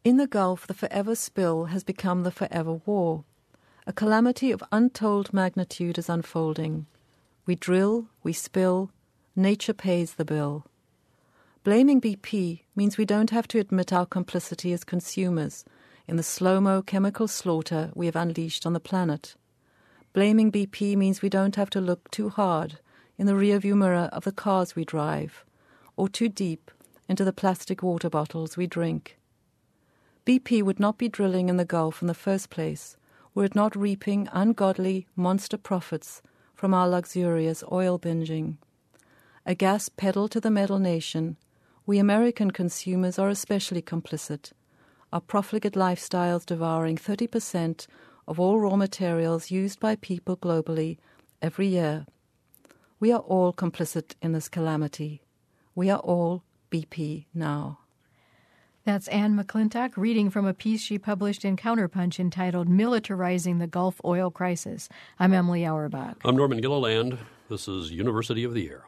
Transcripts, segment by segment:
In the Gulf, the forever spill has become the forever war. A calamity of untold magnitude is unfolding. We drill, we spill, nature pays the bill. Blaming BP means we don't have to admit our complicity as consumers in the slow-mo chemical slaughter we have unleashed on the planet. Blaming BP means we don't have to look too hard in the rearview mirror of the cars we drive, or too deep into the plastic water bottles we drink. BP would not be drilling in the Gulf in the first place were it not reaping ungodly monster profits from our luxurious oil binging. A gas pedal to the metal nation, we American consumers are especially complicit, our profligate lifestyles devouring 30% of all raw materials used by people globally every year. We are all complicit in this calamity. We are all BP now. That's Anne McClintock reading from a piece she published in Counterpunch entitled Militarizing the Gulf Oil Crisis. I'm Emily Auerbach. I'm Norman Gilliland. This is University of the Year.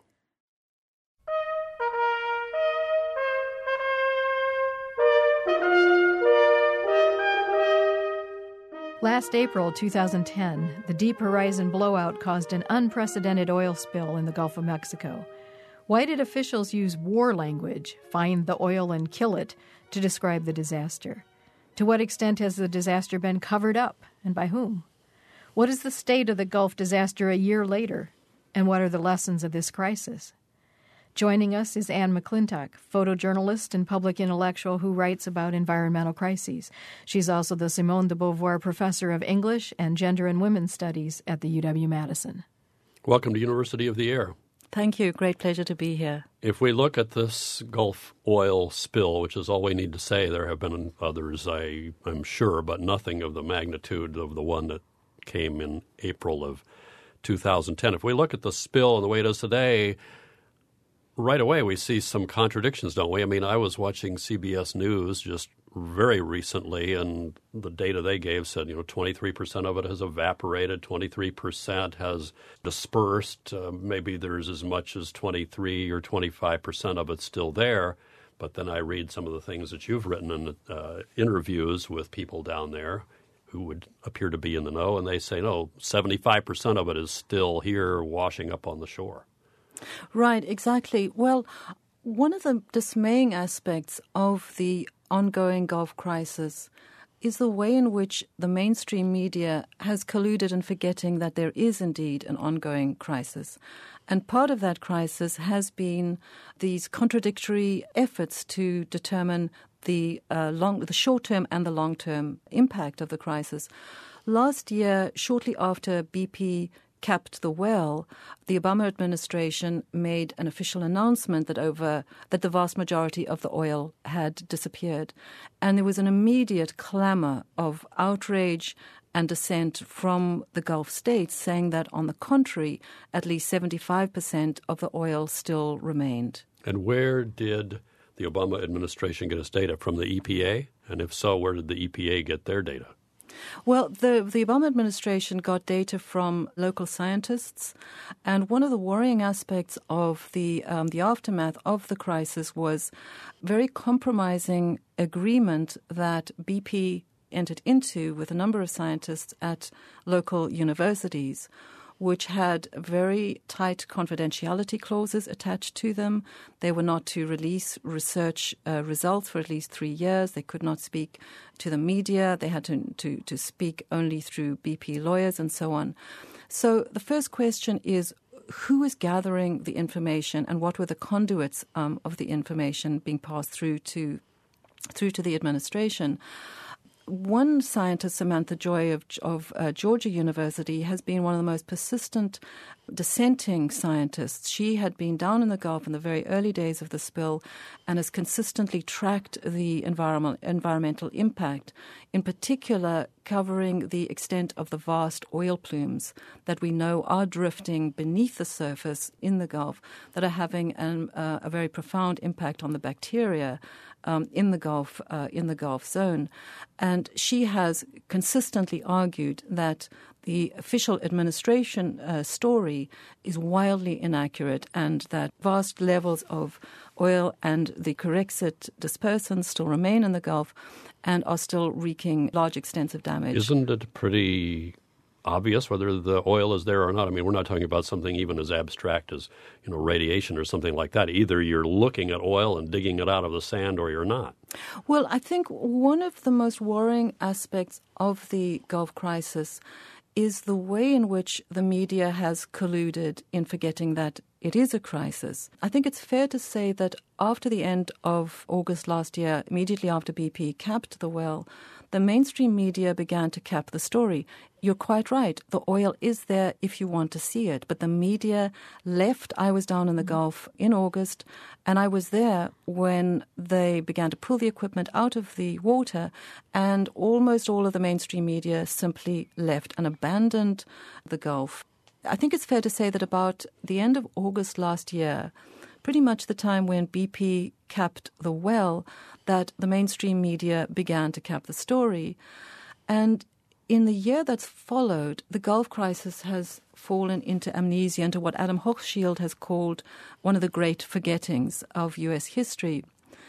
Last April 2010, the Deep Horizon blowout caused an unprecedented oil spill in the Gulf of Mexico. Why did officials use war language, find the oil and kill it, to describe the disaster? To what extent has the disaster been covered up, and by whom? What is the state of the Gulf disaster a year later, and what are the lessons of this crisis? Joining us is Anne McClintock, photojournalist and public intellectual who writes about environmental crises. She's also the Simone de Beauvoir Professor of English and Gender and Women's Studies at the UW-Madison. Welcome to University of the Air. Thank you. Great pleasure to be here. If we look at this Gulf oil spill, which is all we need to say, there have been others, I'm sure, but nothing of the magnitude of the one that came in April of 2010. If we look at the spill and the way it is today, right away we see some contradictions, don't we? I mean, I was watching CBS News just very recently, and the data they gave said, 23% of it has evaporated, 23% has dispersed. Maybe there's as much as 23 or 25% of it still there. But then I read some of the things that you've written in interviews with people down there who would appear to be in the know, and they say, no, 75% of it is still here washing up on the shore. Right, exactly. Well, one of the dismaying aspects of the ongoing Gulf crisis is the way in which the mainstream media has colluded in forgetting that there is indeed an ongoing crisis. And part of that crisis has been these contradictory efforts to determine the short-term and the long-term impact of the crisis. Last year, shortly after BP capped the well, the Obama administration made an official announcement that the vast majority of the oil had disappeared. And there was an immediate clamor of outrage and dissent from the Gulf states saying that, on the contrary, at least 75% of the oil still remained. And where did the Obama administration get its data? From the EPA? And if so, where did the EPA get their data? Well, the Obama administration got data from local scientists, and one of the worrying aspects of the aftermath of the crisis was very compromising agreement that BP entered into with a number of scientists at local universities, which had very tight confidentiality clauses attached to them. They were not to release research results for at least 3 years. They could not speak to the media. They had to speak only through BP lawyers and so on. So the first question is, who is gathering the information and what were the conduits of the information being passed through to the administration? One scientist, Samantha Joy of Georgia University, has been one of the most persistent dissenting scientists. She had been down in the Gulf in the very early days of the spill and has consistently tracked the environmental impact, in particular covering the extent of the vast oil plumes that we know are drifting beneath the surface in the Gulf that are having a very profound impact on the bacteria in the Gulf zone. And she has consistently argued that the official administration story is wildly inaccurate and that vast levels of oil and the Corexit dispersants still remain in the Gulf, and are still wreaking large, extensive damage. Isn't it pretty obvious whether the oil is there or not? I mean, we're not talking about something even as abstract as, radiation or something like that. Either you're looking at oil and digging it out of the sand or you're not. Well, I think one of the most worrying aspects of the Gulf crisis is the way in which the media has colluded in forgetting that it is a crisis. I think it's fair to say that after the end of August last year, immediately after BP capped the well, the mainstream media began to cap the story. You're quite right. The oil is there if you want to see it. But the media left. I was down in the Gulf in August, and I was there when they began to pull the equipment out of the water, and almost all of the mainstream media simply left and abandoned the Gulf. I think it's fair to say that about the end of August last year, pretty much the time when BP capped the well, that the mainstream media began to cap the story. And in the year that's followed, the Gulf crisis has fallen into amnesia, into what Adam Hochschild has called one of the great forgettings of U.S. history.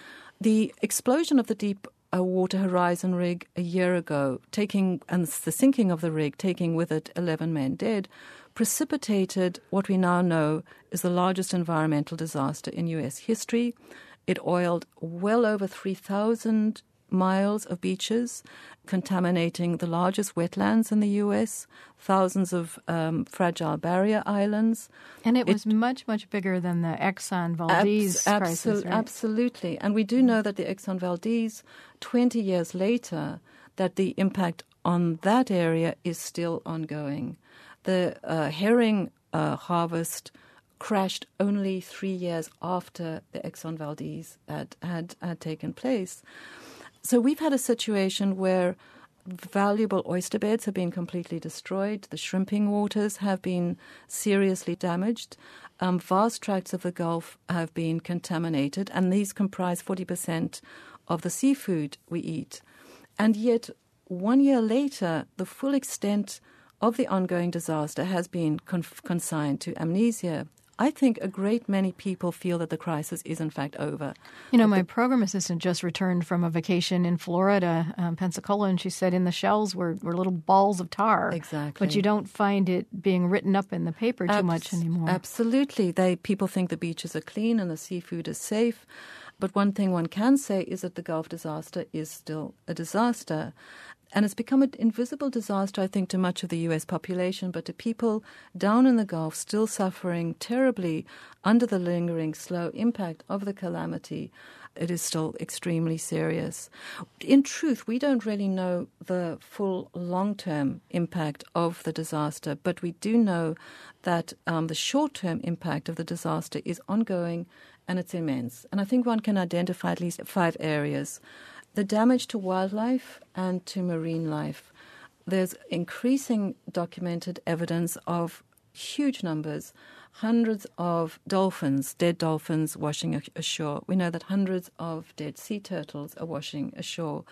The explosion of the Deepwater Horizon rig a year ago, and the sinking of the rig, taking with it 11 men dead, precipitated what we now know is the largest environmental disaster in U.S. history. It oiled well over 3,000 miles of beaches, contaminating the largest wetlands in the U.S., thousands of fragile barrier islands. And it was much, much bigger than the Exxon Valdez crisis, right? Absolutely. And we do know that the Exxon Valdez, 20 years later, that the impact on that area is still ongoing. The herring harvest crashed only 3 years after the Exxon Valdez had taken place. So we've had a situation where valuable oyster beds have been completely destroyed. The shrimping waters have been seriously damaged. Vast tracts of the Gulf have been contaminated, and these comprise 40% of the seafood we eat. And yet, 1 year later, the full extent of the ongoing disaster has been consigned to amnesia. I think a great many people feel that the crisis is in fact over. My program assistant just returned from a vacation in Florida, Pensacola, and she said in the shells were little balls of tar. Exactly. But you don't find it being written up in the paper too much anymore. Absolutely. People think the beaches are clean and the seafood is safe. But one thing one can say is that the Gulf disaster is still a disaster. And it's become an invisible disaster, I think, to much of the U.S. population, but to people down in the Gulf still suffering terribly under the lingering slow impact of the calamity, it is still extremely serious. In truth, we don't really know the full long-term impact of the disaster, but we do know that the short-term impact of the disaster is ongoing and it's immense. And I think one can identify at least 5 areas. The damage to wildlife and to marine life. There's increasing documented evidence of huge numbers, hundreds of dolphins, dead dolphins washing ashore. We know that hundreds of dead sea turtles are washing ashore.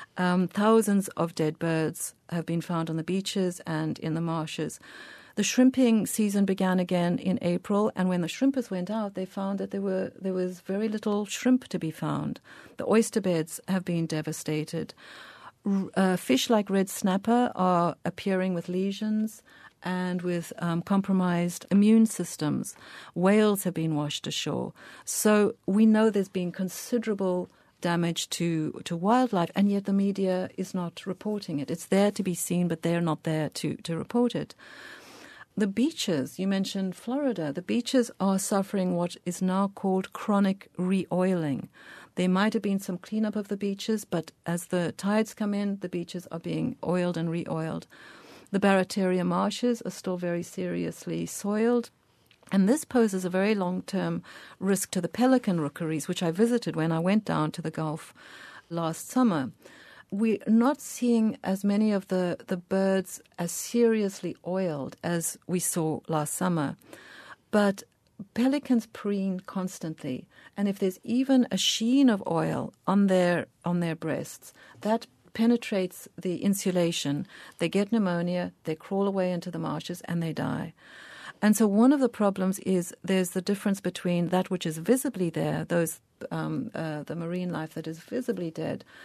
Thousands of dead birds have been found on the beaches and in the marshes. The shrimping season began again in April, and when the shrimpers went out, they found that there was very little shrimp to be found. The oyster beds have been devastated. Fish like red snapper are appearing with lesions and with compromised immune systems. Whales have been washed ashore. So we know there's been considerable damage to wildlife, and yet the media is not reporting it. It's there to be seen, but they're not there to report it. The beaches, you mentioned Florida, the beaches are suffering what is now called chronic re-oiling. There might have been some cleanup of the beaches, but as the tides come in, the beaches are being oiled and re-oiled. The Barataria marshes are still very seriously soiled, and this poses a very long-term risk to the pelican rookeries, which I visited when I went down to the Gulf last summer. We're not seeing as many of the birds as seriously oiled as we saw last summer. But pelicans preen constantly, and if there's even a sheen of oil on their breasts, that penetrates the insulation. They get pneumonia, they crawl away into the marshes, and they die. And so one of the problems is there's the difference between that which is visibly there, the marine life that is visibly dead,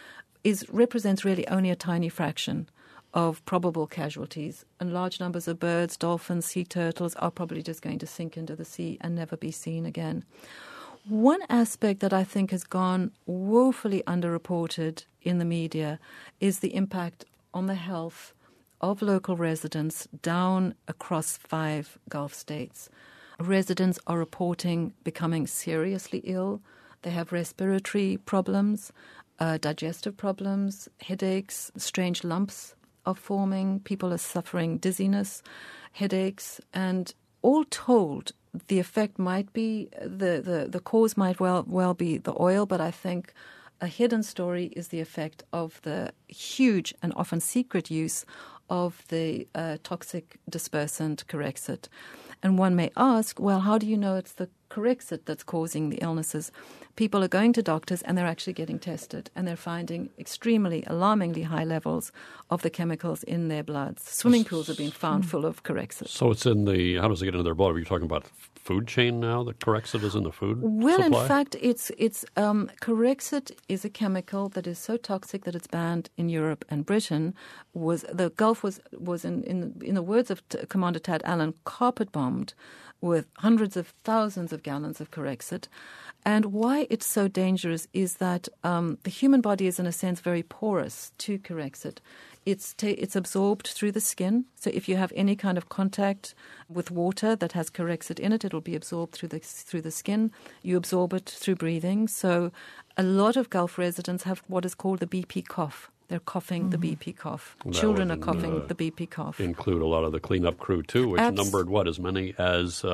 represents really only a tiny fraction of probable casualties, and large numbers of birds, dolphins, sea turtles are probably just going to sink into the sea and never be seen again. One aspect that I think has gone woefully underreported in the media is the impact on the health of local residents down across 5 Gulf states. Residents are reporting becoming seriously ill. They have respiratory problems, digestive problems, headaches, strange lumps are forming. People are suffering dizziness, headaches, and all told, the effect might be, the cause might well be the oil, but I think a hidden story is the effect of the huge and often secret use of the toxic dispersant Corexit. And one may ask, well, how do you know it's the Corexit that's causing the illnesses? People are going to doctors and they're actually getting tested, and they're finding extremely, alarmingly high levels of the chemicals in their bloods. Swimming pools have been found full of Corexit. So it's in the, how does it get into their blood? Are you talking about food chain now, that Corexit is in the food Well, supply? in fact, it's Corexit is a chemical that is so toxic that it's banned in Europe and Britain. The Gulf was in the words of Commander Tad Allen, carpet bombed with hundreds of thousands of gallons of Corexit. And why it's so dangerous is that the human body is, in a sense, very porous to Corexit. It's absorbed through the skin. So if you have any kind of contact with water that has Corexit in it, it'll be absorbed through the skin. You absorb it through breathing. So a lot of Gulf residents have what is called the BP cough. They're coughing the BP cough. Children are coughing the BP cough. Include a lot of the cleanup crew, too, which numbered, as many as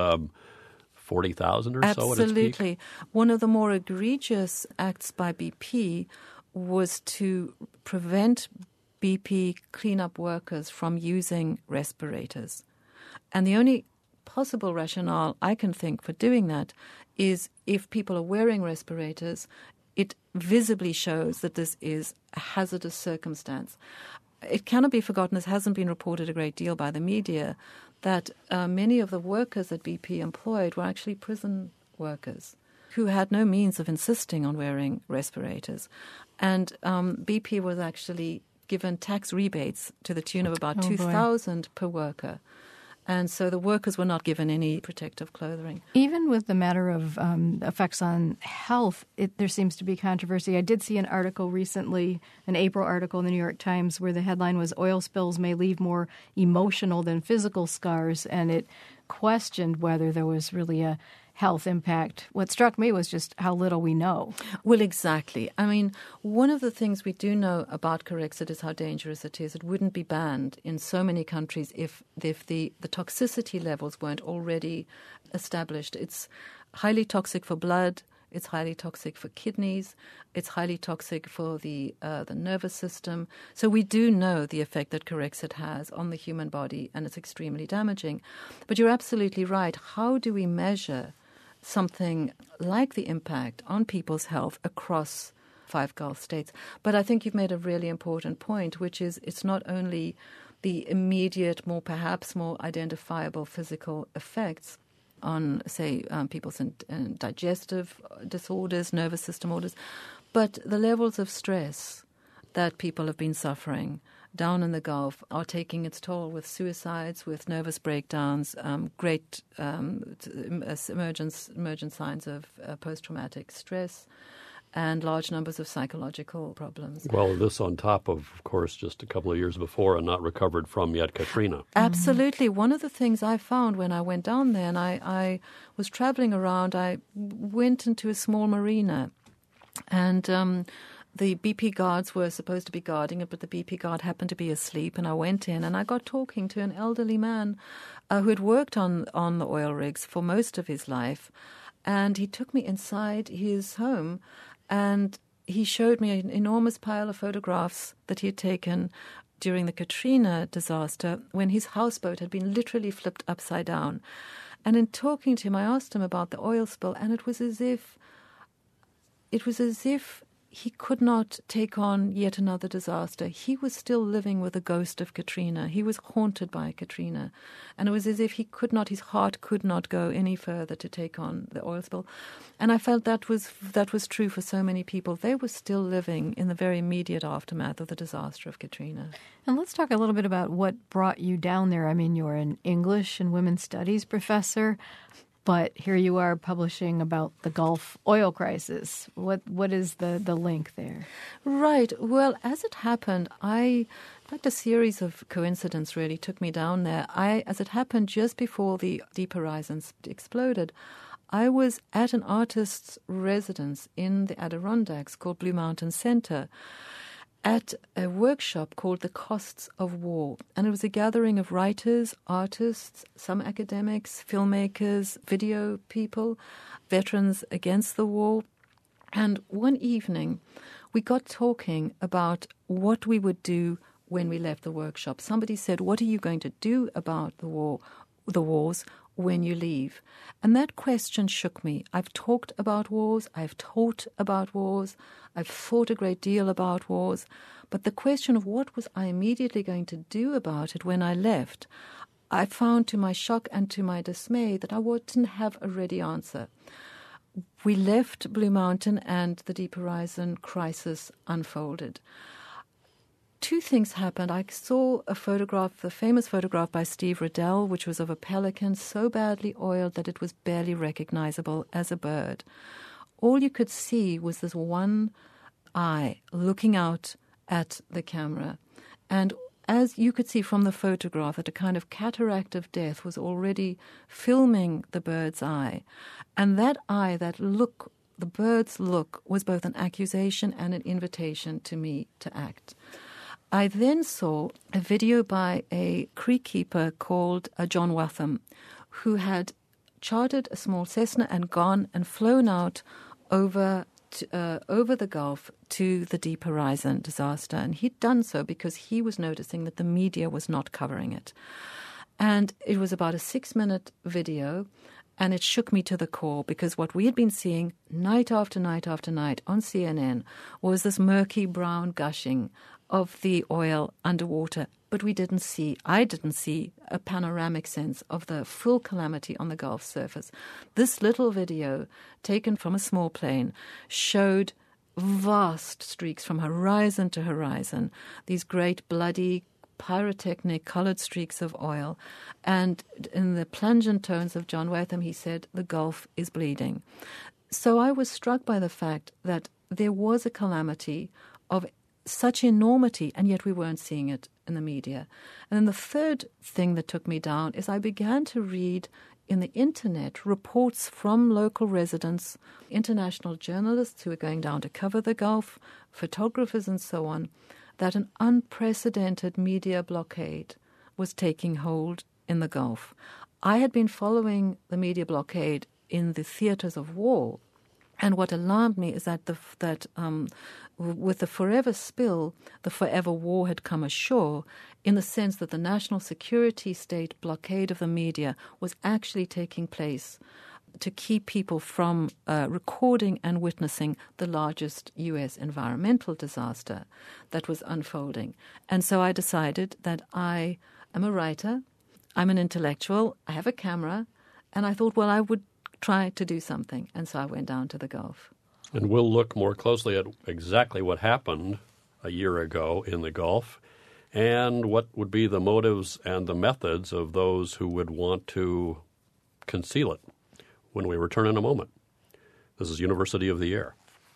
40,000 or so at its peak? Absolutely. One of the more egregious acts by BP was to prevent BP cleanup workers from using respirators. And the only possible rationale I can think for doing that is if people are wearing respirators, it visibly shows that this is a hazardous circumstance. It cannot be forgotten, this hasn't been reported a great deal by the media, that many of the workers that BP employed were actually prison workers who had no means of insisting on wearing respirators. And BP was actually given tax rebates to the tune of about $2,000 per worker. And so the workers were not given any protective clothing. Even with the matter of effects on health, there seems to be controversy. I did see an article recently, an April article in the New York Times, where the headline was "Oil spills may leave more emotional than physical scars," and it questioned whether there was really a health impact. What struck me was just how little we know. Well, exactly. I mean, one of the things we do know about Corexit is how dangerous it is. It wouldn't be banned in so many countries if the toxicity levels weren't already established. It's highly toxic for blood. It's highly toxic for kidneys. It's highly toxic for the nervous system. So we do know the effect that Corexit has on the human body, and it's extremely damaging. But you're absolutely right. How do we measure something like the impact on people's health across 5 Gulf states? But I think you've made a really important point, which is it's not only the immediate, perhaps more identifiable physical effects on, say, people's digestive disorders, nervous system disorders, but the levels of stress that people have been suffering down in the Gulf are taking its toll with suicides, with nervous breakdowns, great emergent signs of post-traumatic stress, and large numbers of psychological problems. Well, this on top of course, just a couple of years before and not recovered from yet, Katrina. Absolutely. One of the things I found when I went down there, and I was traveling around, I went into a small marina, and the BP guards were supposed to be guarding it, but the BP guard happened to be asleep, and I went in and I got talking to an elderly man who had worked on the oil rigs for most of his life, and he took me inside his home and he showed me an enormous pile of photographs that he had taken during the Katrina disaster when his houseboat had been literally flipped upside down. And in talking to him, I asked him about the oil spill, and it was as if he could not take on yet another disaster. He was still living with the ghost of Katrina. He was haunted by Katrina. And it was as if his heart could not go any further to take on the oil spill. And I felt that was true for so many people. They were still living in the very immediate aftermath of the disaster of Katrina. And let's talk a little bit about what brought you down there. I mean, you're an English and women's studies professor, but here you are publishing about the Gulf oil crisis. What is the link there? Right. Well, as it happened, a series of coincidences really took me down there. As it happened just before the Deep Horizons exploded, I was at an artist's residence in the Adirondacks called Blue Mountain Center at a workshop called The Costs of War. And it was a gathering of writers, artists, some academics, filmmakers, video people, veterans against the war. And one evening, we got talking about what we would do when we left the workshop. Somebody said, "What are you going to do about the wars when you leave?" And that question shook me. I've talked about wars, I've taught about wars, I've thought a great deal about wars, but the question of what was I immediately going to do about it when I left, I found to my shock and to my dismay that I didn't have a ready answer. We left Blue Mountain and the Deep Horizon crisis unfolded. Two things happened. I saw a photograph, the famous photograph by Steve Riddell, which was of a pelican so badly oiled that it was barely recognizable as a bird. All you could see was this one eye looking out at the camera. And as you could see from the photograph, that a kind of cataract of death was already filming the bird's eye. And that eye, that look, the bird's look, was both an accusation and an invitation to me to act. I then saw a video by a creek keeper called John Watham, who had chartered a small Cessna and gone and flown out over the Gulf to the Deep Horizon disaster. And he'd done so because he was noticing that the media was not covering it. And it was about a 6-minute video, and it shook me to the core because what we had been seeing night after night after night on CNN was this murky brown gushing of the oil underwater, but I didn't see a panoramic sense of the full calamity on the Gulf surface. This little video, taken from a small plane, showed vast streaks from horizon to horizon, these great bloody pyrotechnic colored streaks of oil. And in the plangent tones of John Watham, he said, "The Gulf is bleeding." So I was struck by the fact that there was a calamity of such enormity, and yet we weren't seeing it in the media. And then the third thing that took me down is I began to read in the internet reports from local residents, international journalists who were going down to cover the Gulf, photographers and so on, that an unprecedented media blockade was taking hold in the Gulf. I had been following the media blockade in the theaters of war, and what alarmed me is that with the forever spill, the forever war had come ashore, in the sense that the national security state blockade of the media was actually taking place to keep people from recording and witnessing the largest U.S. environmental disaster that was unfolding. And so I decided that I am a writer, I'm an intellectual, I have a camera, and I thought, well, I would try to do something. And so I went down to the Gulf. And we'll look more closely at exactly what happened a year ago in the Gulf and what would be the motives and the methods of those who would want to conceal it when we return in a moment. This is University of the Air.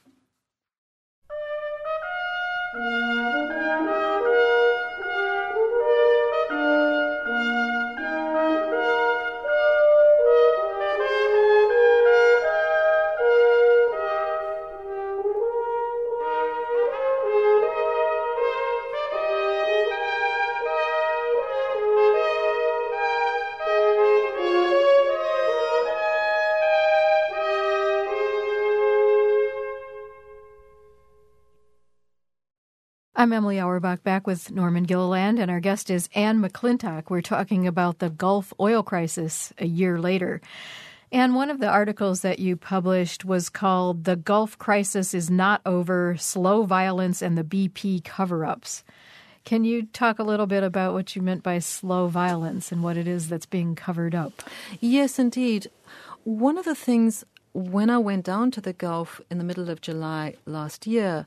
I'm Emily Auerbach, back with Norman Gilliland, and our guest is Anne McClintock. We're talking about the Gulf oil crisis a year later. And one of the articles that you published was called "The Gulf Crisis is Not Over, Slow Violence and the BP Cover-Ups." Can you talk a little bit about what you meant by slow violence and what it is that's being covered up? Yes, indeed. One of the things when I went down to the Gulf in the middle of July last year,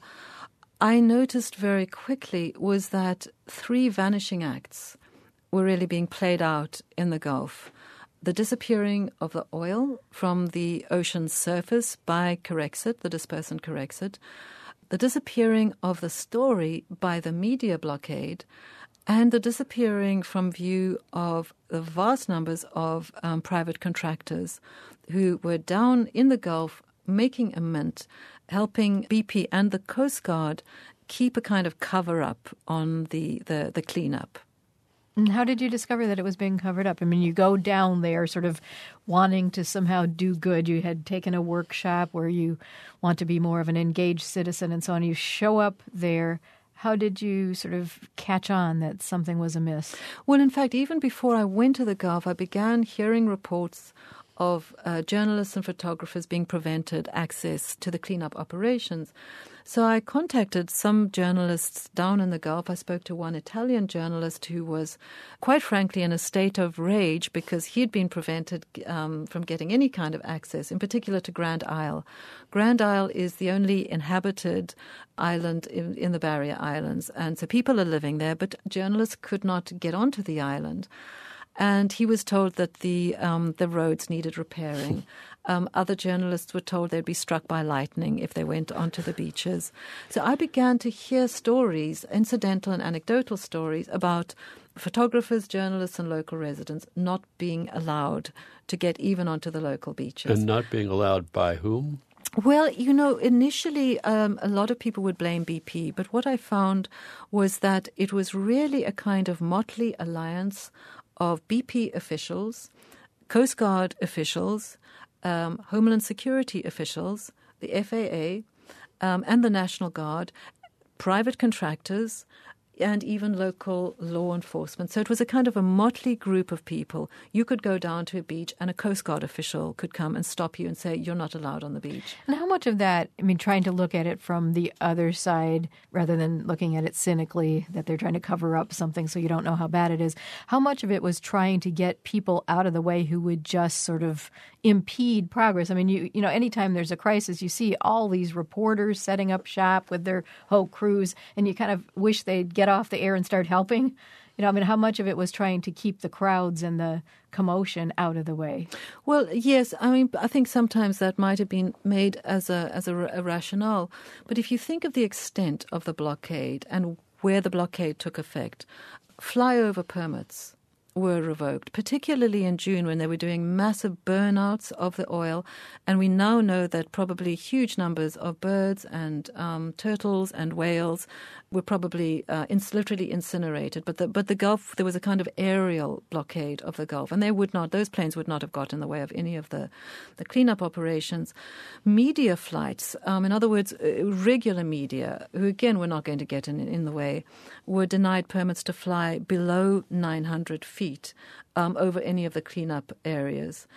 I noticed very quickly was that 3 vanishing acts were really being played out in the Gulf. The disappearing of the oil from the ocean's surface by Corexit, the dispersant Corexit, the disappearing of the story by the media blockade, and the disappearing from view of the vast numbers of private contractors who were down in the Gulf making a mint, helping BP and the Coast Guard keep a kind of cover-up on the cleanup. And how did you discover that it was being covered up? I mean, you go down there sort of wanting to somehow do good. You had taken a workshop where you want to be more of an engaged citizen and so on. You show up there. How did you sort of catch on that something was amiss? Well, in fact, even before I went to the Gulf, I began hearing reports of journalists and photographers being prevented access to the cleanup operations. So I contacted some journalists down in the Gulf. I spoke to one Italian journalist who was, quite frankly, in a state of rage because he had been prevented from getting any kind of access, in particular to Grand Isle. Grand Isle is the only inhabited island in the Barrier Islands, and so people are living there, but journalists could not get onto the island. And he was told that the roads needed repairing. Other journalists were told they'd be struck by lightning if they went onto the beaches. So I began to hear stories, incidental and anecdotal stories, about photographers, journalists, and local residents not being allowed to get even onto the local beaches. And not being allowed by whom? Well, initially a lot of people would blame BP, but what I found was that it was really a kind of motley alliance of BP officials, Coast Guard officials, Homeland Security officials, the FAA, and the National Guard, private contractors, and even local law enforcement. So it was a kind of a motley group of people. You could go down to a beach and a Coast Guard official could come and stop you and say, you're not allowed on the beach. And how much of that, I mean, trying to look at it from the other side rather than looking at it cynically, that they're trying to cover up something so you don't know how bad it is, how much of it was trying to get people out of the way who would just sort of impede progress? I mean, you know, anytime there's a crisis, you see all these reporters setting up shop with their whole crews, and you kind of wish they'd get off the air and start helping. You know, I mean, how much of it was trying to keep the crowds and the commotion out of the way? Well, yes. I mean, I think sometimes that might have been made as a rationale. But if you think of the extent of the blockade and where the blockade took effect, flyover permits were revoked, particularly in June when they were doing massive burnouts of the oil. And we now know that probably huge numbers of birds and turtles and whales were probably literally incinerated. But the Gulf, there was a kind of aerial blockade of the Gulf, and those planes would not have got in the way of any of the cleanup operations. Media flights, in other words, regular media, who again were not going to get in the way, were denied permits to fly below 900 feet. Over any of the cleanup areas.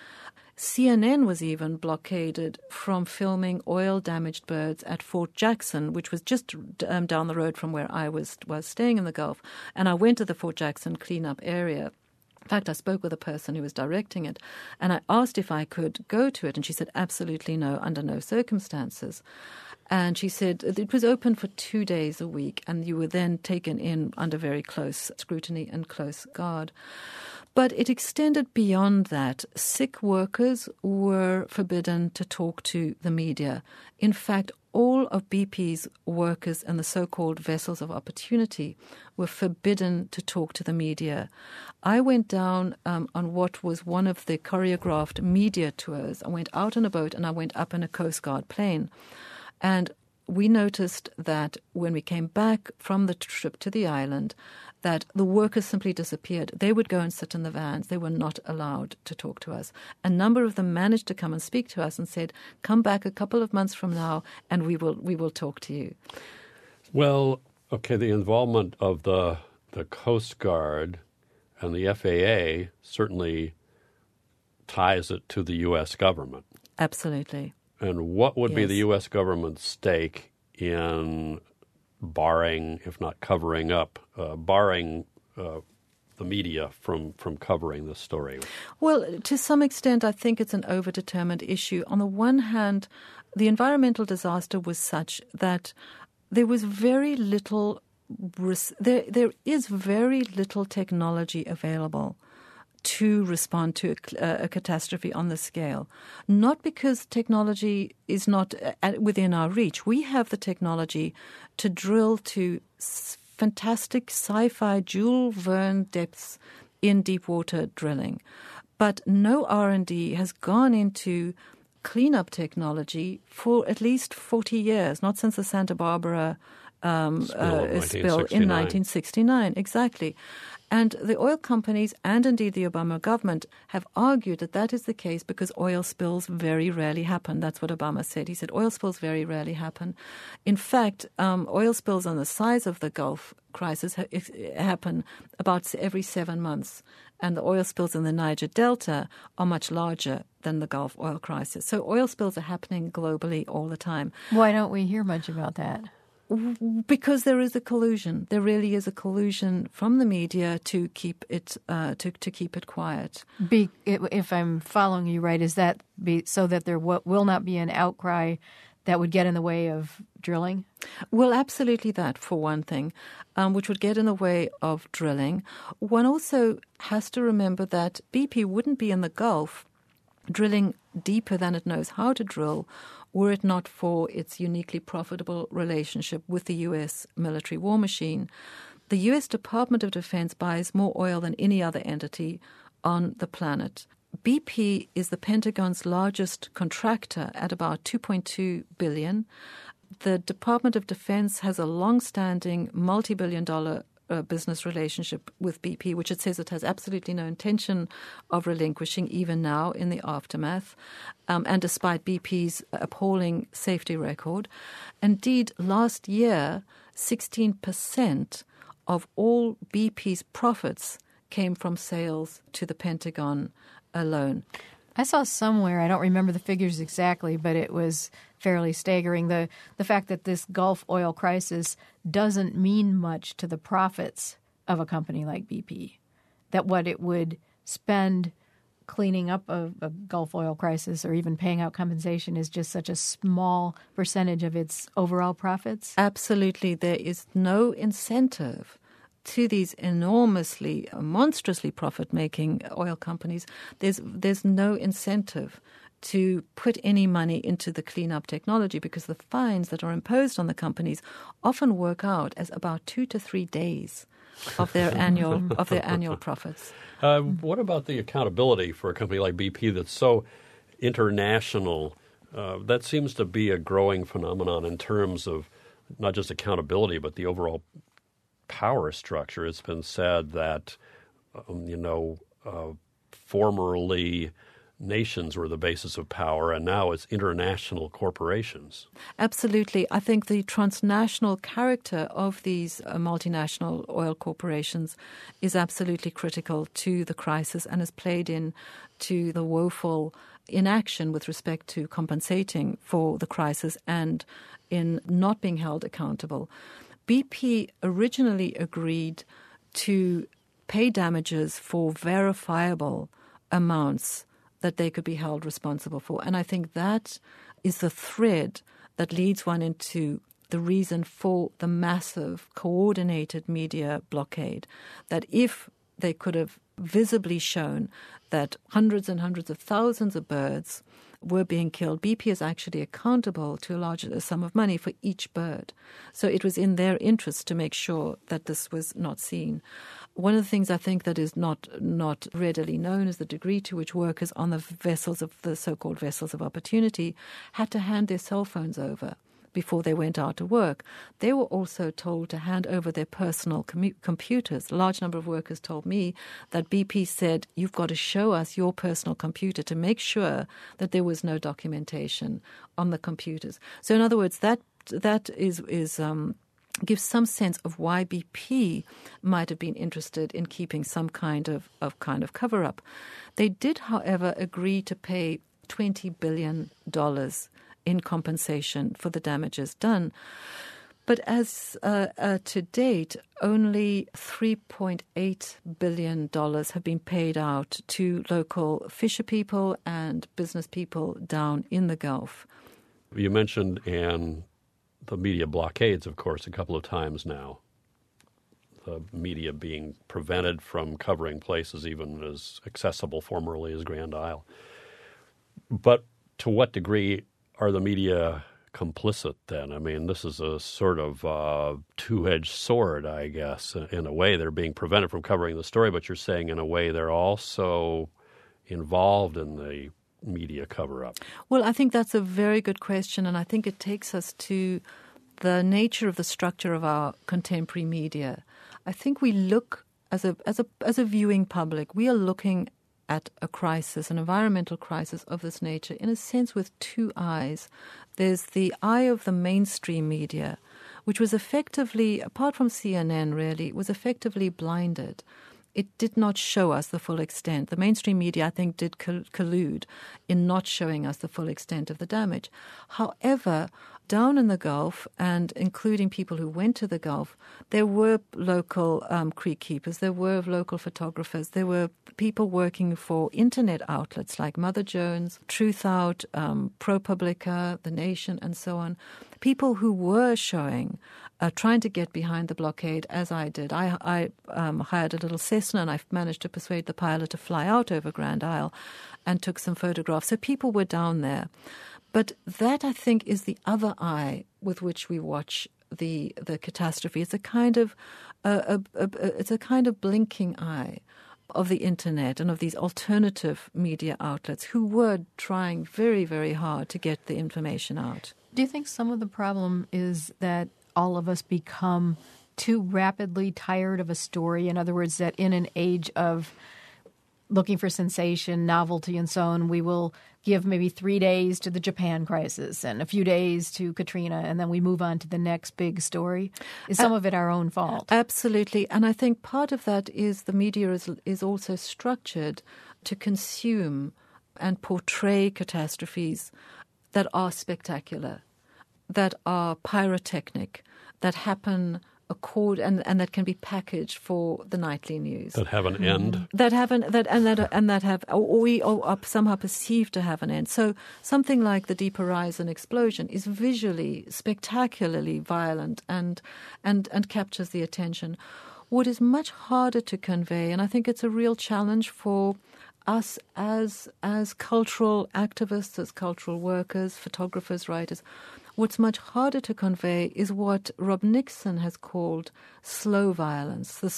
CNN was even blockaded from filming oil-damaged birds at Fort Jackson, which was just down the road from where I was staying in the Gulf. And I went to the Fort Jackson cleanup area. In fact, I spoke with a person who was directing it, and I asked if I could go to it, and she said, absolutely no, under no circumstances. And she said it was open for 2 days a week, and you were then taken in under very close scrutiny and close guard. But it extended beyond that. Sick workers were forbidden to talk to the media. In fact, all of BP's workers and the so-called vessels of opportunity were forbidden to talk to the media. I went down on what was one of the choreographed media tours. I went out on a boat and I went up in a Coast Guard plane. And we noticed that when we came back from the trip to the island, that the workers simply disappeared. They would go and sit in the vans. They were not allowed to talk to us. A number of them managed to come and speak to us and said, come back a couple of months from now and we will talk to you. Well, okay, the involvement of the Coast Guard and the FAA certainly ties it to the U.S. government. Absolutely. And what would be Yes. the U.S. government's stake in barring, if not covering up, the media from covering this story? Well, to some extent, I think it's an overdetermined issue. On the one hand, the environmental disaster was such that there was very little, there is very little technology available to respond to a catastrophe on this scale. Not because technology is not within our reach. We have the technology to drill to fantastic sci-fi Jules Verne depths in deep water drilling. But no R&D has gone into cleanup technology for at least 40 years, not since the Santa Barbara spill in 1969. Exactly. And the oil companies and indeed the Obama government have argued that that is the case because oil spills very rarely happen. That's what Obama said. He said oil spills very rarely happen. In fact, oil spills on the size of the Gulf crisis happen about every 7 months. And the oil spills in the Niger Delta are much larger than the Gulf oil crisis. So oil spills are happening globally all the time. Why don't we hear much about that? Because there is a collusion. There really is a collusion from the media to keep it to keep it quiet. If I'm following you right, is that so that there will not be an outcry that would get in the way of drilling? Well, absolutely that, for one thing, which would get in the way of drilling. One also has to remember that BP wouldn't be in the Gulf drilling deeper than it knows how to drill were it not for its uniquely profitable relationship with the U.S. military war machine. The U.S. Department of Defense buys more oil than any other entity on the planet. BP is the Pentagon's largest contractor at about $2.2 billion. The Department of Defense has a long-standing multi-billion-dollar business relationship with BP, which it says it has absolutely no intention of relinquishing even now in the aftermath, and despite BP's appalling safety record. Indeed, last year, 16% of all BP's profits came from sales to the Pentagon alone. I saw somewhere, I don't remember the figures exactly, but it was fairly staggering, the fact that this Gulf oil crisis doesn't mean much to the profits of a company like BP, that what it would spend cleaning up a Gulf oil crisis or even paying out compensation is just such a small percentage of its overall profits? Absolutely. There is no incentive to these enormously, monstrously profit-making oil companies. There's no incentive to put any money into the cleanup technology because the fines that are imposed on the companies often work out as about 2 to 3 days of their annual profits. What about the accountability for a company like BP that's so international? That seems to be a growing phenomenon in terms of not just accountability, but the overall power structure. It's been said that, formerly nations were the basis of power, and now it's international corporations. Absolutely. I think the transnational character of these multinational oil corporations is absolutely critical to the crisis and has played into the woeful inaction with respect to compensating for the crisis and in not being held accountable. BP originally agreed to pay damages for verifiable amounts that they could be held responsible for. And I think that is the thread that leads one into the reason for the massive coordinated media blockade, that if they could have visibly shown that hundreds and hundreds of thousands of birds were being killed, BP is actually accountable to a large sum of money for each bird. So it was in their interest to make sure that this was not seen. One of the things I think that is not readily known is the degree to which workers on the vessels of the so-called vessels of opportunity had to hand their cell phones over before they went out to work. They were also told to hand over their personal computers. A large number of workers told me that BP said, you've got to show us your personal computer to make sure that there was no documentation on the computers. So in other words, that is gives some sense of why BP might have been interested in keeping some kind of cover-up. They did, however, agree to pay $20 billion in compensation for the damages done. But as to date, only $3.8 billion have been paid out to local fisher people and business people down in the Gulf. You mentioned, Anne, the media blockades, of course, a couple of times now. The media being prevented from covering places even as accessible formerly as Grand Isle. But to what degree are the media complicit then? I mean, this is a sort of two-edged sword, I guess. In a way, they're being prevented from covering the story, but you're saying in a way they're also involved in the media cover-up. Well, I think that's a very good question, and I think it takes us to the nature of the structure of our contemporary media. I think we look, as a viewing public, we are looking at a crisis, an environmental crisis of this nature, in a sense with two eyes. There's the eye of the mainstream media, which was effectively, apart from CNN really, was effectively blinded. It did not show us the full extent. The mainstream media, I think, did collude in not showing us the full extent of the damage. However, down in the Gulf, and including people who went to the Gulf, there were local creek keepers, there were local photographers, there were people working for internet outlets like Mother Jones, Truth Out, ProPublica, The Nation, and so on. People who were showing, trying to get behind the blockade, as I did. I hired a little Cessna, and I managed to persuade the pilot to fly out over Grand Isle and took some photographs. So people were down there. But that, I think, is the other eye with which we watch the catastrophe. It's a kind of blinking eye of the internet and of these alternative media outlets who were trying very, very hard to get the information out. Do you think some of the problem is that all of us become too rapidly tired of a story? In other words, that in an age of looking for sensation, novelty, and so on, we will give maybe 3 days to the Japan crisis and a few days to Katrina, and then we move on to the next big story. Is some of it our own fault? Absolutely. And I think part of that is the media is also structured to consume and portray catastrophes that are spectacular, that are pyrotechnic, that happen and that can be packaged for the nightly news. That have an end. That have somehow perceived to have an end. So something like the Deep Horizon explosion is visually spectacularly violent and captures the attention. What is much harder to convey, and I think it's a real challenge for us as cultural activists, as cultural workers, photographers, writers, what's much harder to convey is what Rob Nixon has called slow violence, the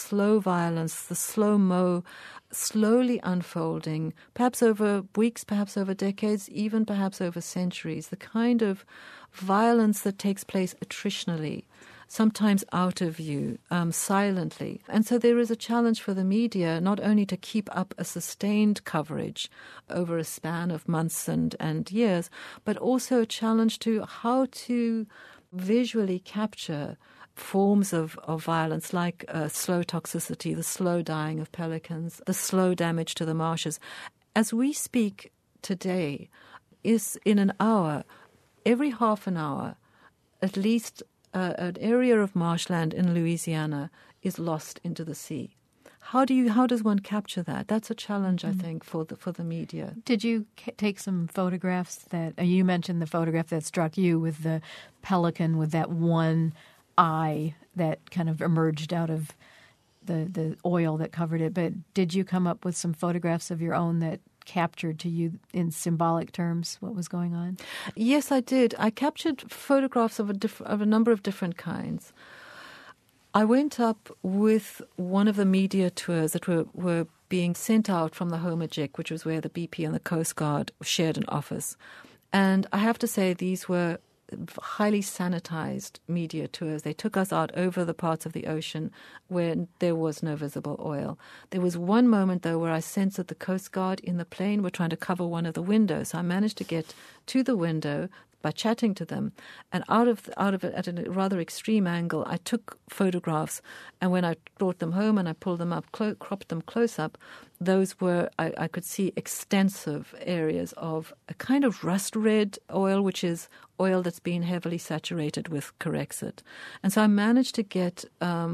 slow-mo, slowly unfolding, perhaps over weeks, perhaps over decades, even perhaps over centuries, the kind of violence that takes place attritionally, sometimes out of view, silently. And so there is a challenge for the media not only to keep up a sustained coverage over a span of months and years, but also a challenge to how to visually capture forms of violence like slow toxicity, the slow dying of pelicans, the slow damage to the marshes. As we speak today, is in an hour, every half an hour, at least an area of marshland in Louisiana is lost into the sea. How does one capture that? That's a challenge, I think, for the media. Did you take some photographs that you mentioned the photograph that struck you with the pelican with that one eye that kind of emerged out of the oil that covered it? But did you come up with some photographs of your own that captured to you in symbolic terms what was going on? Yes, I did. I captured photographs of a number of different kinds. I went up with one of the media tours that were being sent out from the Homer Jig, which was where the BP and the Coast Guard shared an office. And I have to say these were highly sanitized media tours. They took us out over the parts of the ocean where there was no visible oil. There was one moment, though, where I sensed that the Coast Guard in the plane were trying to cover one of the windows. So I managed to get to the window. by chatting to them. And out of it, at a rather extreme angle, I took photographs. And when I brought them home and I pulled them up, cropped them close up, those were, I could see extensive areas of a kind of rust red oil, which is oil that's been heavily saturated with Corexit. And so I managed to get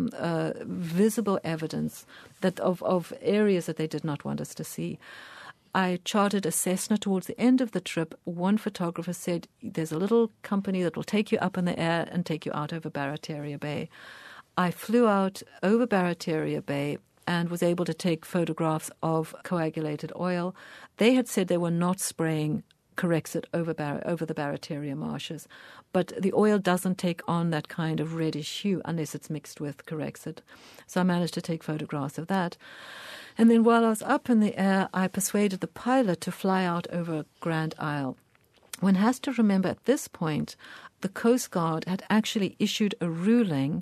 visible evidence that of areas that they did not want us to see. I chartered a Cessna towards the end of the trip. One photographer said, there's a little company that will take you up in the air and take you out over Barataria Bay. I flew out over Barataria Bay and was able to take photographs of coagulated oil. They had said they were not spraying Corexit over the Barataria marshes, but the oil doesn't take on that kind of reddish hue unless it's mixed with Corexit. So I managed to take photographs of that. And then while I was up in the air, I persuaded the pilot to fly out over Grand Isle. One has to remember at this point, the Coast Guard had actually issued a ruling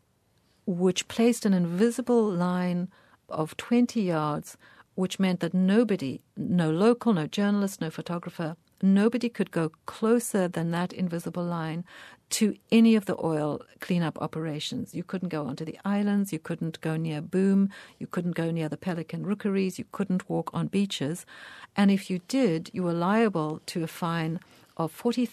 which placed an invisible line of 20 yards, which meant that nobody, no local, no journalist, no photographer, nobody could go closer than that invisible line to any of the oil cleanup operations. You couldn't go onto the islands, you couldn't go near Boom, you couldn't go near the Pelican rookeries, you couldn't walk on beaches. And if you did, you were liable to a fine of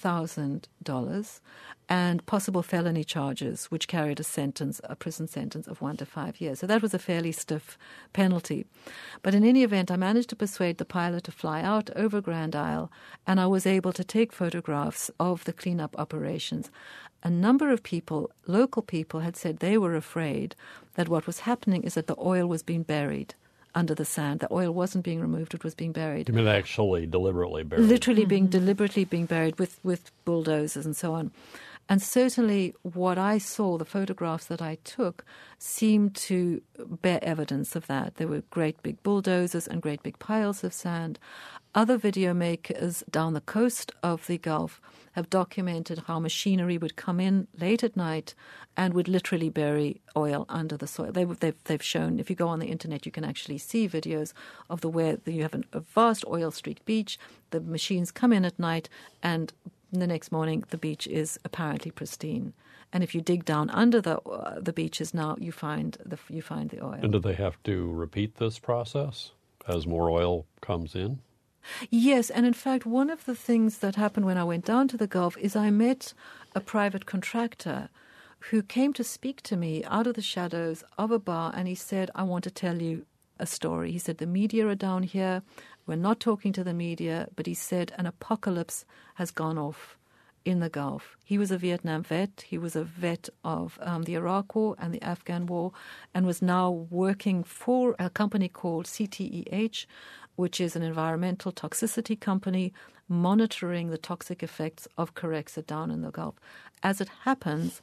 $40,000 and possible felony charges, which carried a prison sentence of 1 to 5 years. So that was a fairly stiff penalty. But in any event, I managed to persuade the pilot to fly out over Grand Isle, and I was able to take photographs of the cleanup operations. A number of people, local people, had said they were afraid that what was happening is that the oil was being buried under the sand. The oil wasn't being removed, it was being buried. You mean actually deliberately buried? Literally deliberately being buried with bulldozers and so on. And certainly what I saw, the photographs that I took, seemed to bear evidence of that. There were great big bulldozers and great big piles of sand. Other video makers down the coast of the Gulf have documented how machinery would come in late at night and would literally bury oil under the soil. They've shown, if you go on the internet, you can actually see videos of where you have a vast oil-streaked beach. The machines come in at night, and the next morning the beach is apparently pristine. And if you dig down under the beaches now, you find the oil. And do they have to repeat this process as more oil comes in? Yes, and in fact, one of the things that happened when I went down to the Gulf is I met a private contractor who came to speak to me out of the shadows of a bar, and he said, I want to tell you a story. He said, the media are down here. We're not talking to the media, but he said an apocalypse has gone off in the Gulf. He was a Vietnam vet. He was a vet of the Iraq War and the Afghan War, and was now working for a company called CTEH, which is an environmental toxicity company monitoring the toxic effects of Corexit down in the Gulf. As it happens,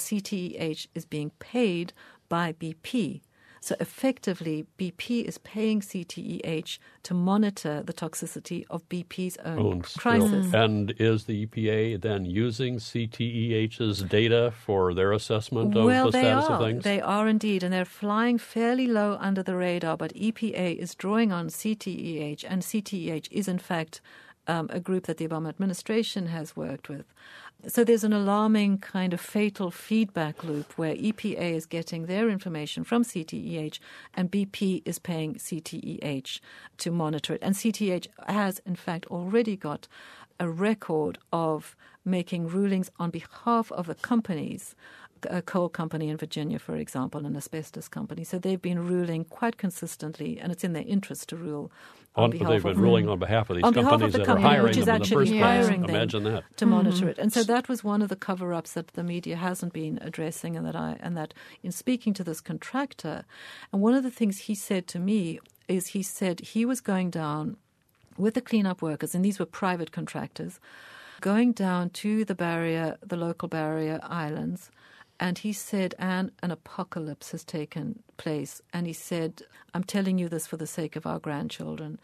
CTEH is being paid by BP. So effectively, BP is paying CTEH to monitor the toxicity of BP's own crisis. And is the EPA then using CTEH's data for their assessment of the status of things? They are indeed, and they're flying fairly low under the radar, but EPA is drawing on CTEH, and CTEH is in fact a group that the Obama administration has worked with. So there's an alarming kind of fatal feedback loop where EPA is getting their information from CTEH and BP is paying CTEH to monitor it. And CTEH has, in fact, already got a record of making rulings on behalf of the companies, a coal company in Virginia, for example, an asbestos company. So they've been ruling quite consistently, and it's in their interest to rule on behalf they've been ruling on behalf of these companies that are hiring them in the first place. Imagine that. To monitor it. And so that was one of the cover-ups that the media hasn't been addressing, and that in speaking to this contractor, and one of the things he said to me is he said he was going down with the cleanup workers, and these were private contractors, going down to the local barrier islands. And he said, Anne, an apocalypse has taken place. And he said, I'm telling you this for the sake of our grandchildren.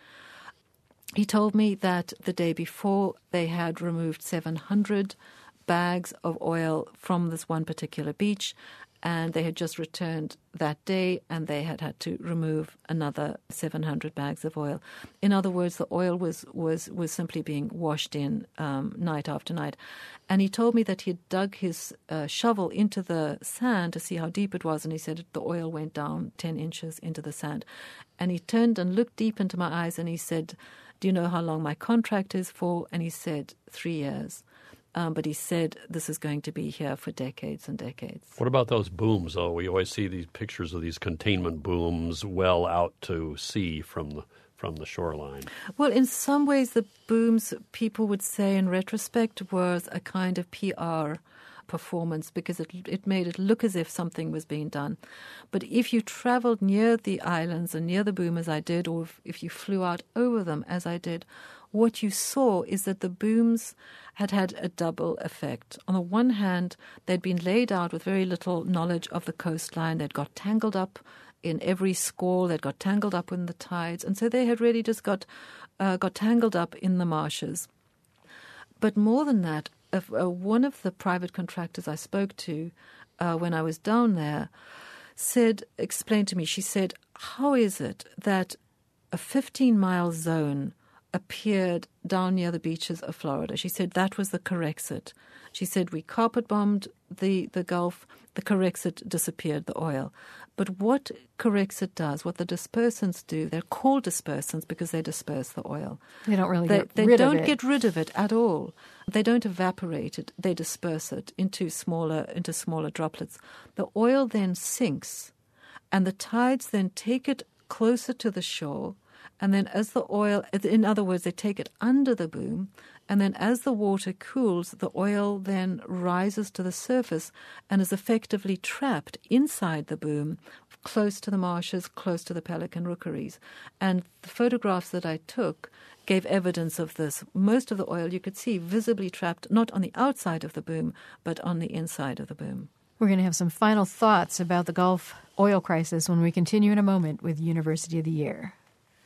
He told me that the day before they had removed 700 bags of oil from this one particular beach. and they had just returned that day, and they had to remove another 700 bags of oil. In other words, the oil was simply being washed in night after night. And he told me that he had dug his shovel into the sand to see how deep it was, and he said the oil went down 10 inches into the sand. And he turned and looked deep into my eyes, and he said, "Do you know how long my contract is for?" And he said, 3 years. But he said this is going to be here for decades and decades. What about those booms, though? We always see these pictures of these containment booms well out to sea from the shoreline. Well, in some ways, the booms, people would say in retrospect, was a kind of PR performance because it made it look as if something was being done. But if you traveled near the islands and near the boom as I did, or if you flew out over them as I did, what you saw is that the booms had a double effect. On the one hand, they'd been laid out with very little knowledge of the coastline. They'd got tangled up in every squall. They'd got tangled up in the tides. And so they had really just got tangled up in the marshes. But more than that, one of the private contractors I spoke to when I was down there explained to me, she said, how is it that a 15-mile zone appeared down near the beaches of Florida? She said that was the Corexit. She said we carpet bombed the Gulf, the Corexit disappeared, the oil. But what Corexit does, what the dispersants do, they're called dispersants because they disperse the oil. They don't really get rid of it. They don't get rid of it at all. They don't evaporate it. They disperse it into smaller droplets. The oil then sinks, and the tides then take it closer to the shore. And then as the oil, in other words, they take it under the boom, and then as the water cools, the oil then rises to the surface and is effectively trapped inside the boom, close to the marshes, close to the pelican rookeries. And the photographs that I took gave evidence of this. Most of the oil you could see visibly trapped, not on the outside of the boom, but on the inside of the boom. We're going to have some final thoughts about the Gulf oil crisis when we continue in a moment with University of the Year.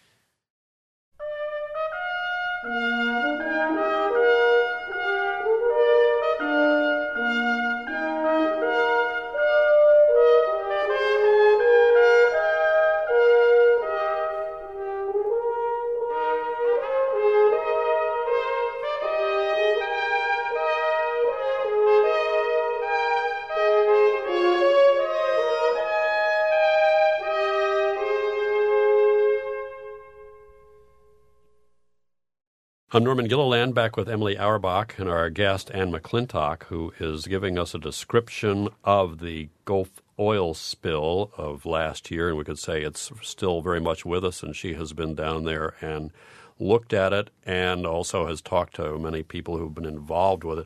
I'm Norman Gilliland, back with Emily Auerbach and our guest Anne McClintock, who is giving us a description of the Gulf oil spill of last year, and we could say it's still very much with us, and she has been down there and looked at it and also has talked to many people who've been involved with it.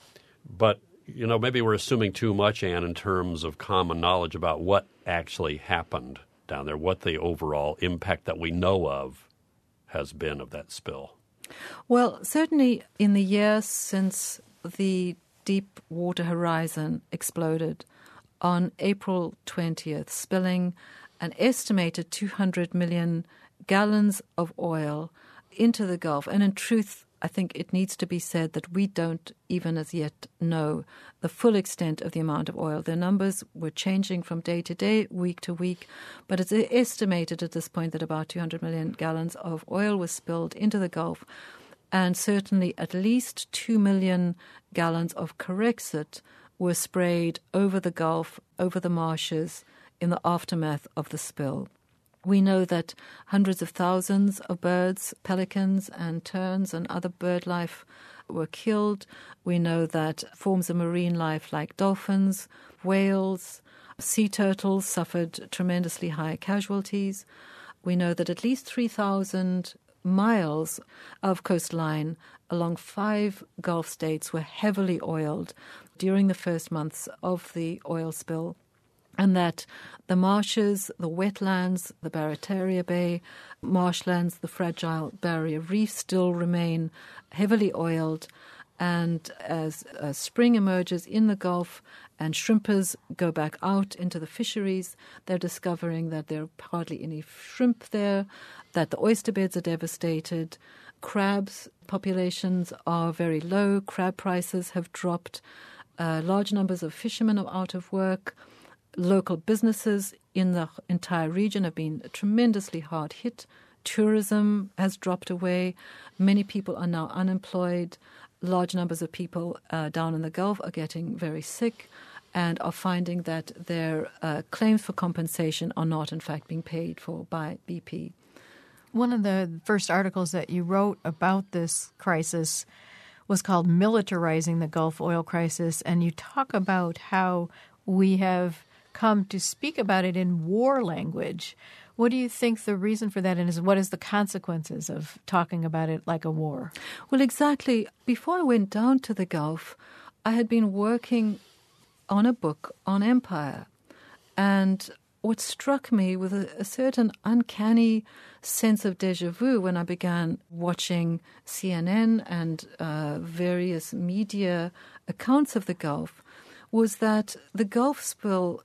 But, you know, maybe we're assuming too much, Anne, in terms of common knowledge about what actually happened down there, what the overall impact that we know of has been of that spill. Well, certainly in the years since the Deepwater Horizon exploded on April 20th, spilling an estimated 200 million gallons of oil into the Gulf. And in truth, I think it needs to be said that we don't even as yet know the full extent of the amount of oil. The numbers were changing from day to day, week to week, but it's estimated at this point that about 200 million gallons of oil was spilled into the Gulf, and certainly at least 2 million gallons of Corexit were sprayed over the Gulf, over the marshes, in the aftermath of the spill. We know that hundreds of thousands of birds, pelicans and terns and other bird life were killed. We know that forms of marine life like dolphins, whales, sea turtles suffered tremendously high casualties. We know that at least 3,000 miles of coastline along 5 Gulf states were heavily oiled during the first months of the oil spill, and that the marshes, the wetlands, the Barataria Bay marshlands, the fragile barrier reef still remain heavily oiled. And as spring emerges in the Gulf and shrimpers go back out into the fisheries, they're discovering that there are hardly any shrimp there, that the oyster beds are devastated, crabs populations are very low, crab prices have dropped, large numbers of fishermen are out of work. local businesses in the entire region have been tremendously hard hit. Tourism has dropped away. Many people are now unemployed. Large numbers of people down in the Gulf are getting very sick and are finding that their claims for compensation are not, in fact, being paid for by BP. One of the first articles that you wrote about this crisis was called Militarizing the Gulf Oil Crisis, and you talk about how we have come to speak about it in war language. What do you think the reason for that is? What is the consequences of talking about it like a war? Well, exactly. Before I went down to the Gulf, I had been working on a book on empire. And what struck me with a certain uncanny sense of déjà vu when I began watching CNN and various media accounts of the Gulf was that the Gulf spill,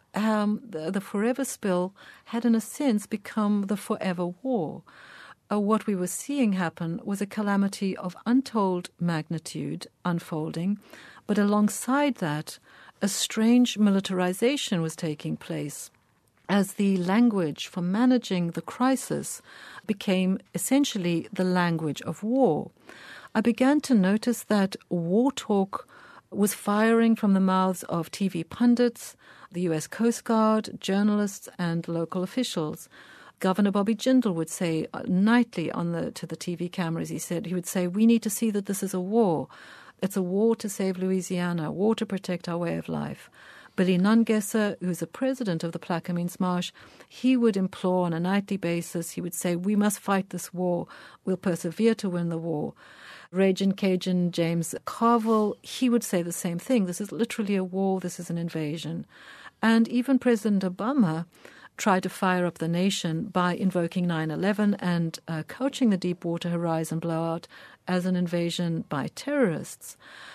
the forever spill, had in a sense become the forever war. What we were seeing happen was a calamity of untold magnitude unfolding, but alongside that, a strange militarization was taking place as the language for managing the crisis became essentially the language of war. I began to notice that war talk was firing from the mouths of TV pundits, the U.S. Coast Guard, journalists, and local officials. Governor Bobby Jindal would say nightly to the TV cameras, he would say, we need to see that this is a war. It's a war to save Louisiana, a war to protect our way of life. Billy Nungesser, who's the president of the Plaquemines Marsh, he would implore on a nightly basis, he would say, we must fight this war. We'll persevere to win the war. Ragin' Cajun James Carville, he would say the same thing. This is literally a war. This is an invasion. And even President Obama tried to fire up the nation by invoking 9/11 and couching the Deepwater Horizon blowout as an invasion by terrorists.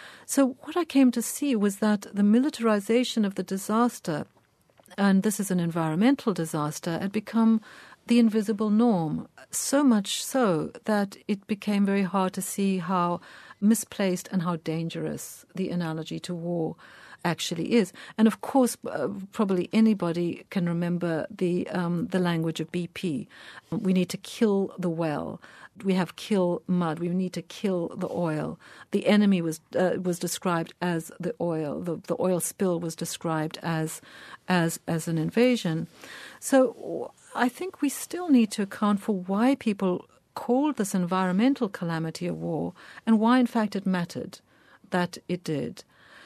So what I came to see was that the militarization of the disaster, and this is an environmental disaster, had become the invisible norm, so much so that it became very hard to see how misplaced and how dangerous the analogy to war actually is. And of course, probably anybody can remember the language of BP. We need to kill the well. We have kill mud. We need to kill the oil. The enemy was described as the oil. The oil spill was described as an invasion. So I think we still need to account for why people called this environmental calamity a war and why, in fact, it mattered that it did.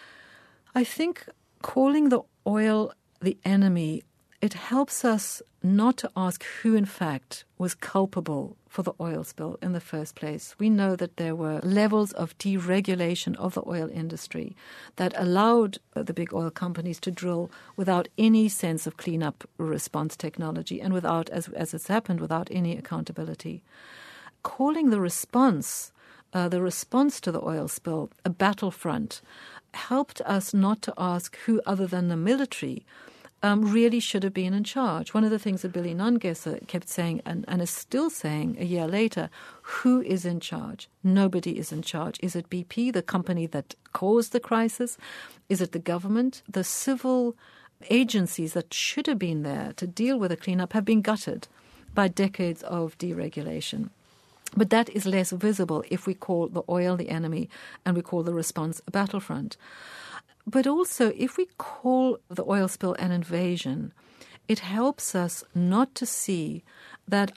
I think calling the oil the enemy, it helps us not to ask who, in fact, was culpable for the oil spill in the first place. We know that there were levels of deregulation of the oil industry that allowed the big oil companies to drill without any sense of cleanup response technology and without, as it's happened, without any accountability. Calling the response to the oil spill a battlefront helped us not to ask who, other than the military, really should have been in charge. One of the things that Billy Nungesser kept saying and is still saying a year later, who is in charge? Nobody is in charge. Is it BP, the company that caused the crisis? Is it the government? The civil agencies that should have been there to deal with the cleanup have been gutted by decades of deregulation. But that is less visible if we call the oil the enemy and we call the response a battlefront. But also, if we call the oil spill an invasion, it helps us not to see that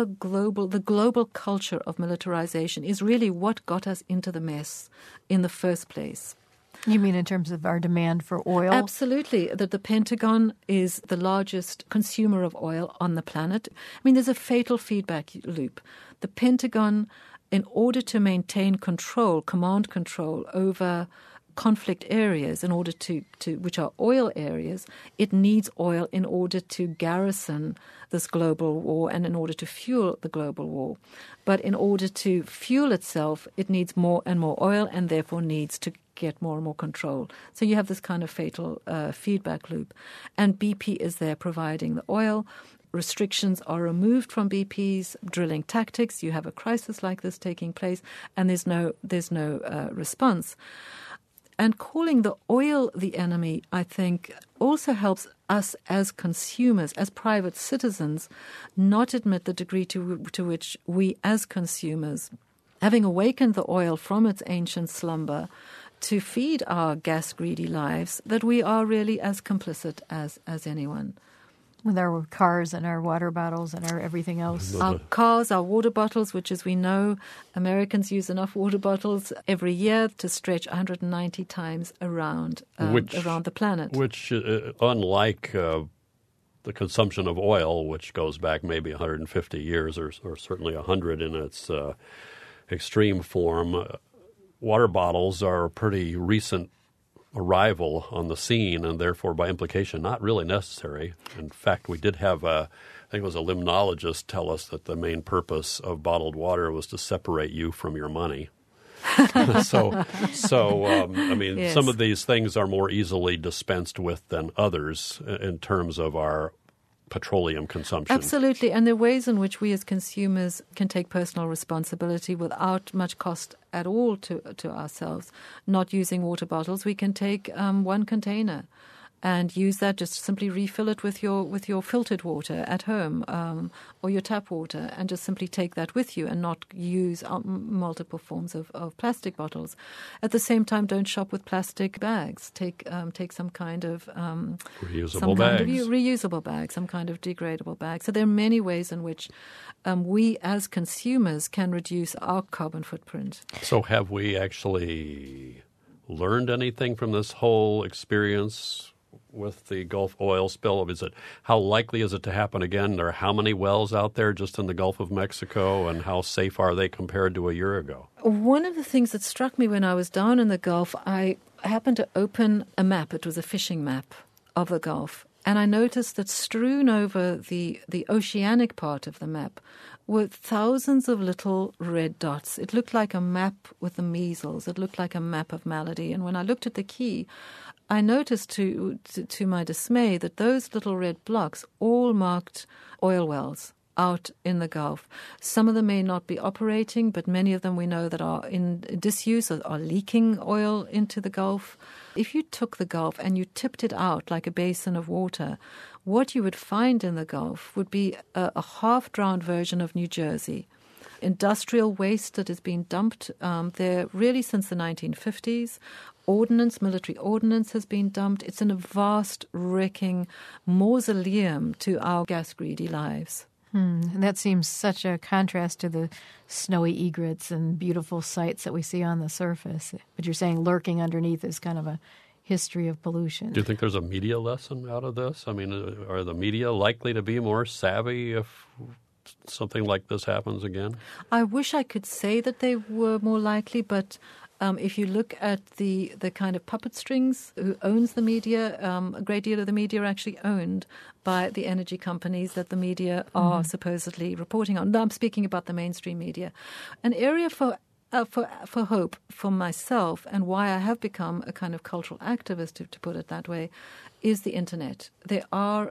the global culture of militarization is really what got us into the mess in the first place. You mean in terms of our demand for oil? Absolutely. That the Pentagon is the largest consumer of oil on the planet. I mean, there's a fatal feedback loop. The Pentagon, in order to maintain command control over conflict areas, in order to which are oil areas, it needs oil in order to garrison this global war and in order to fuel the global war. But in order to fuel itself, it needs more and more oil and therefore needs to get more and more control. So you have this kind of fatal feedback loop. And BP is there providing the oil. Restrictions are removed from BP's drilling tactics. You have a crisis like this taking place and there's no response. And calling the oil the enemy, I think, also helps us as consumers, as private citizens, not admit the degree to which we as consumers, having awakened the oil from its ancient slumber to feed our gas-greedy lives, that we are really as complicit as anyone. With our cars and our water bottles and our everything else. Our cars, our water bottles, which, as we know, Americans use enough water bottles every year to stretch 190 times around the planet. Which, unlike the consumption of oil, which goes back maybe 150 years or certainly 100 in its extreme form, water bottles are a pretty recent arrival on the scene and therefore by implication not really necessary. In fact, we did have I think it was a limnologist tell us that the main purpose of bottled water was to separate you from your money. So I mean, yes. Some of these things are more easily dispensed with than others in terms of our petroleum consumption. Absolutely, and there are ways in which we as consumers can take personal responsibility without much cost at all to ourselves. Not using water bottles, we can take one container and use that, just simply refill it with your filtered water at home or your tap water, and just simply take that with you and not use multiple forms of plastic bottles. At the same time, don't shop with plastic bags. Take some kind of reusable bag, some kind of degradable bag. So there are many ways in which we as consumers can reduce our carbon footprint. So have we actually learned anything from this whole experience with the Gulf oil spill? How likely is it to happen again? There are how many wells out there just in the Gulf of Mexico, and how safe are they compared to a year ago? One of the things that struck me when I was down in the Gulf, I happened to open a map. It was a fishing map of the Gulf, and I noticed that strewn over the oceanic part of the map were thousands of little red dots. It looked like a map with the measles. It looked like a map of malady. And when I looked at the key, I noticed to my dismay that those little red blocks all marked oil wells out in the Gulf. Some of them may not be operating, but many of them we know that are in disuse or are leaking oil into the Gulf. If you took the Gulf and you tipped it out like a basin of water, what you would find in the Gulf would be a half-drowned version of New Jersey. Industrial waste that has been dumped there really since the 1950s. Military ordnance has been dumped. It's in a vast, wrecking mausoleum to our gas-greedy lives. And that seems such a contrast to the snowy egrets and beautiful sights that we see on the surface. But you're saying lurking underneath is kind of a history of pollution. Do you think there's a media lesson out of this? I mean, are the media likely to be more savvy if something like this happens again? I wish I could say that they were more likely, but if you look at the kind of puppet strings who owns the media, a great deal of the media are actually owned by the energy companies that the media are supposedly reporting on. Now, I'm speaking about the mainstream media. An area for hope for myself, and why I have become a kind of cultural activist, to put it that way, is the internet. I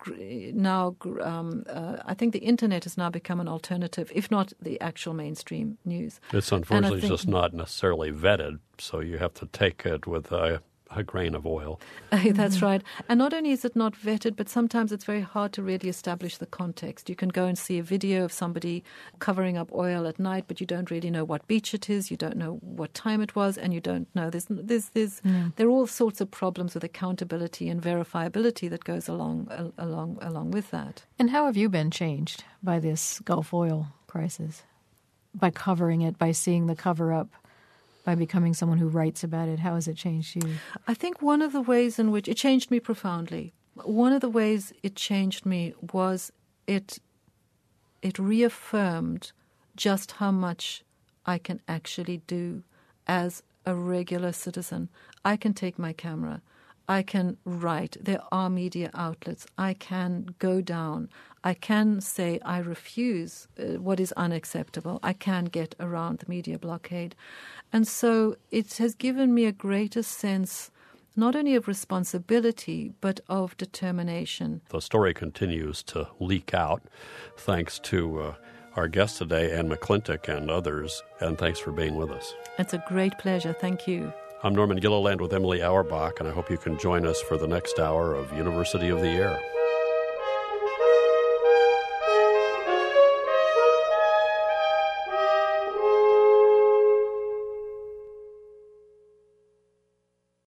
think the internet has now become an alternative, if not the actual mainstream news. It's unfortunately just not necessarily vetted, so you have to take it with a grain of oil. That's right. And not only is it not vetted, but sometimes it's very hard to really establish the context. You can go and see a video of somebody covering up oil at night, but you don't really know what beach it is, you don't know what time it was, and you don't know. There are all sorts of problems with accountability and verifiability that goes along with that. And how have you been changed by this Gulf oil crisis? By covering it, by seeing the cover-up, by becoming someone who writes about it? How has it changed you? I think one of the ways in which it changed me profoundly, one of the ways it changed me was it reaffirmed just how much I can actually do as a regular citizen. I can take my camera. I can write. There are media outlets. I can go down. I can say I refuse what is unacceptable. I can get around the media blockade. And so it has given me a greater sense not only of responsibility, but of determination. The story continues to leak out thanks to our guest today, Anne McClintock, and others. And thanks for being with us. It's a great pleasure. Thank you. I'm Norman Gilliland with Emily Auerbach, and I hope you can join us for the next hour of University of the Air.